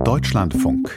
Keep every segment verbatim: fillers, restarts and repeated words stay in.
Deutschlandfunk.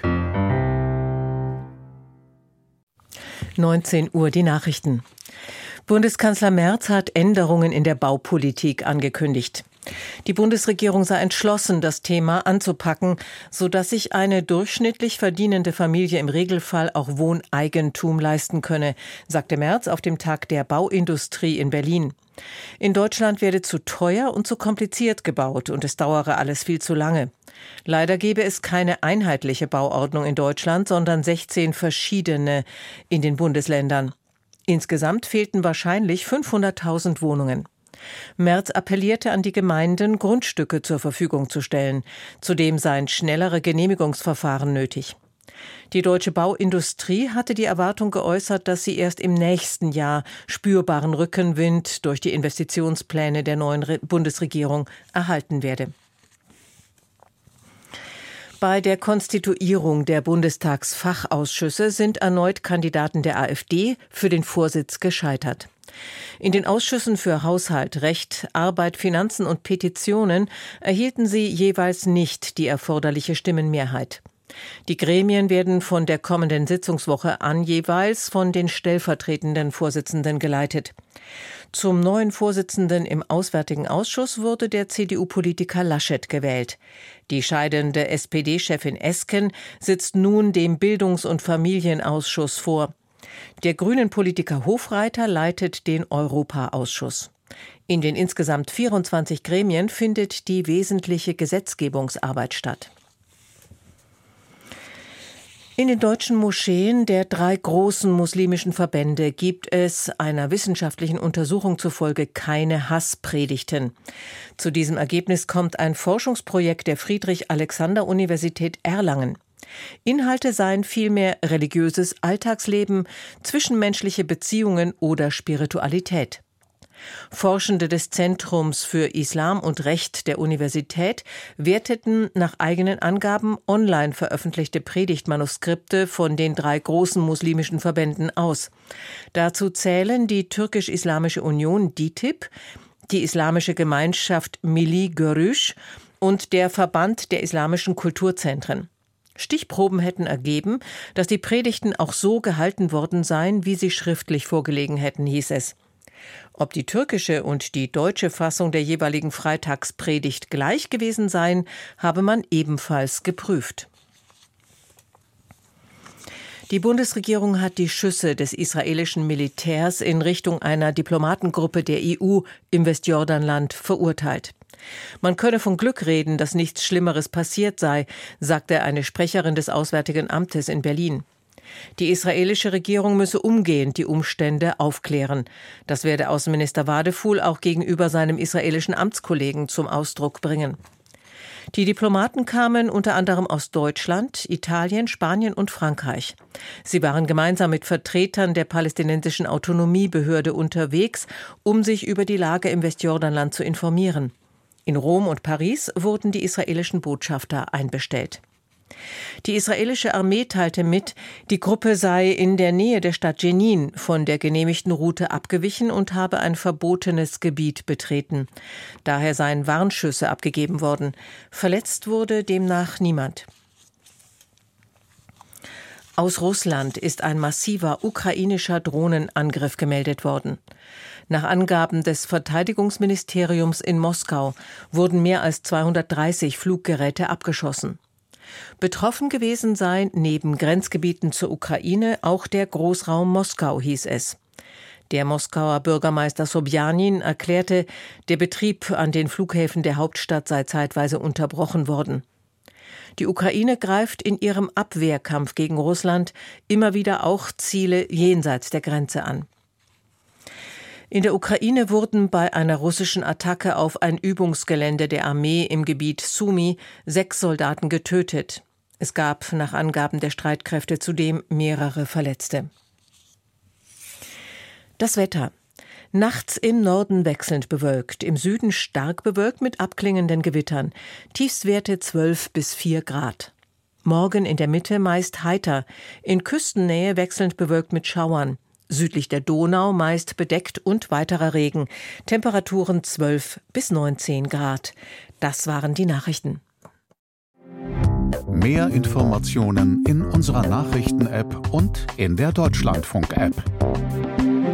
neunzehn Uhr die Nachrichten. Bundeskanzler Merz hat Änderungen in der Baupolitik angekündigt. Die Bundesregierung sei entschlossen, das Thema anzupacken, sodass sich eine durchschnittlich verdienende Familie im Regelfall auch Wohneigentum leisten könne, sagte Merz auf dem Tag der Bauindustrie in Berlin. In Deutschland werde zu teuer und zu kompliziert gebaut und es dauere alles viel zu lange. Leider gebe es keine einheitliche Bauordnung in Deutschland, sondern sechzehn verschiedene in den Bundesländern. Insgesamt fehlten wahrscheinlich fünfhunderttausend Wohnungen. Merz appellierte an die Gemeinden, Grundstücke zur Verfügung zu stellen. Zudem seien schnellere Genehmigungsverfahren nötig. Die deutsche Bauindustrie hatte die Erwartung geäußert, dass sie erst im nächsten Jahr spürbaren Rückenwind durch die Investitionspläne der neuen Re- Bundesregierung erhalten werde. Bei der Konstituierung der Bundestagsfachausschüsse sind erneut Kandidaten der AfD für den Vorsitz gescheitert. In den Ausschüssen für Haushalt, Recht, Arbeit, Finanzen und Petitionen erhielten sie jeweils nicht die erforderliche Stimmenmehrheit. Die Gremien werden von der kommenden Sitzungswoche an jeweils von den stellvertretenden Vorsitzenden geleitet. Zum neuen Vorsitzenden im Auswärtigen Ausschuss wurde der C D U-Politiker Laschet gewählt. Die scheidende S P D-Chefin Esken sitzt nun dem Bildungs- und Familienausschuss vor. Der Grünen-Politiker Hofreiter leitet den Europa-Ausschuss. In den insgesamt vierundzwanzig Gremien findet die wesentliche Gesetzgebungsarbeit statt. In den deutschen Moscheen der drei großen muslimischen Verbände gibt es einer wissenschaftlichen Untersuchung zufolge keine Hasspredigten. Zu diesem Ergebnis kommt ein Forschungsprojekt der Friedrich-Alexander-Universität Erlangen. Inhalte seien vielmehr religiöses Alltagsleben, zwischenmenschliche Beziehungen oder Spiritualität. Forschende des Zentrums für Islam und Recht der Universität werteten nach eigenen Angaben online veröffentlichte Predigtmanuskripte von den drei großen muslimischen Verbänden aus. Dazu zählen die Türkisch-Islamische Union D I T I B, die Islamische Gemeinschaft Milli Görüş und der Verband der Islamischen Kulturzentren. Stichproben hätten ergeben, dass die Predigten auch so gehalten worden seien, wie sie schriftlich vorgelegen hätten, hieß es. Ob die türkische und die deutsche Fassung der jeweiligen Freitagspredigt gleich gewesen seien, habe man ebenfalls geprüft. Die Bundesregierung hat die Schüsse des israelischen Militärs in Richtung einer Diplomatengruppe der E U im Westjordanland verurteilt. Man könne von Glück reden, dass nichts Schlimmeres passiert sei, sagte eine Sprecherin des Auswärtigen Amtes in Berlin. Die israelische Regierung müsse umgehend die Umstände aufklären. Das werde Außenminister Wadefuhl auch gegenüber seinem israelischen Amtskollegen zum Ausdruck bringen. Die Diplomaten kamen unter anderem aus Deutschland, Italien, Spanien und Frankreich. Sie waren gemeinsam mit Vertretern der palästinensischen Autonomiebehörde unterwegs, um sich über die Lage im Westjordanland zu informieren. In Rom und Paris wurden die israelischen Botschafter einbestellt. Die israelische Armee teilte mit, die Gruppe sei in der Nähe der Stadt Jenin von der genehmigten Route abgewichen und habe ein verbotenes Gebiet betreten. Daher seien Warnschüsse abgegeben worden. Verletzt wurde demnach niemand. Aus Russland ist ein massiver ukrainischer Drohnenangriff gemeldet worden. Nach Angaben des Verteidigungsministeriums in Moskau wurden mehr als zweihundertdreißig Fluggeräte abgeschossen. Betroffen gewesen sei neben Grenzgebieten zur Ukraine auch der Großraum Moskau, hieß es. Der Moskauer Bürgermeister Sobjanin erklärte, der Betrieb an den Flughäfen der Hauptstadt sei zeitweise unterbrochen worden. Die Ukraine greift in ihrem Abwehrkampf gegen Russland immer wieder auch Ziele jenseits der Grenze an. In der Ukraine wurden bei einer russischen Attacke auf ein Übungsgelände der Armee im Gebiet Sumy sechs Soldaten getötet. Es gab nach Angaben der Streitkräfte zudem mehrere Verletzte. Das Wetter. Nachts im Norden wechselnd bewölkt, im Süden stark bewölkt mit abklingenden Gewittern. Tiefstwerte zwölf bis vier Grad. Morgen in der Mitte meist heiter, in Küstennähe wechselnd bewölkt mit Schauern. Südlich der Donau meist bedeckt und weiterer Regen. Temperaturen zwölf bis neunzehn Grad. Das waren die Nachrichten. Mehr Informationen in unserer Nachrichten-App und in der Deutschlandfunk-App.